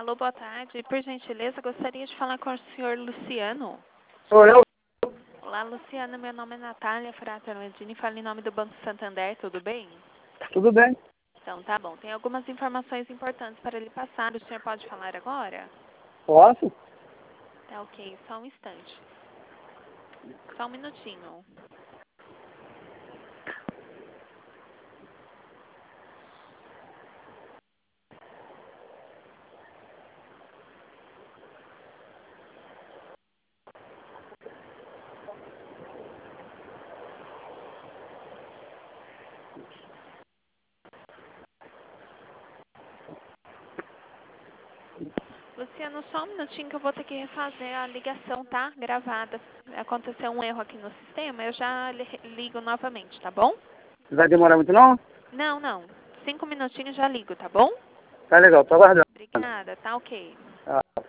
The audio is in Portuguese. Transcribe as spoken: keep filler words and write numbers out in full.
Alô, boa tarde. Por gentileza, gostaria de falar com o senhor Luciano. Sou eu. Olá, Luciano. Meu nome é Natália Frater Medini. Falo em nome do Banco Santander, tudo bem? Tudo bem? Então, tá bom. Tem algumas informações importantes para lhe passar. O senhor pode falar agora? Posso? Tá ok. Só um instante. Só um minutinho. Luciano, só um minutinho que eu vou ter que refazer a ligação, tá? Gravada. Aconteceu um erro aqui no sistema, eu já li- ligo novamente, tá bom? Vai demorar muito não? Não, não. Cinco minutinhos já ligo, tá bom? Tá legal, tô aguardando. Obrigada, tá ok. Ah.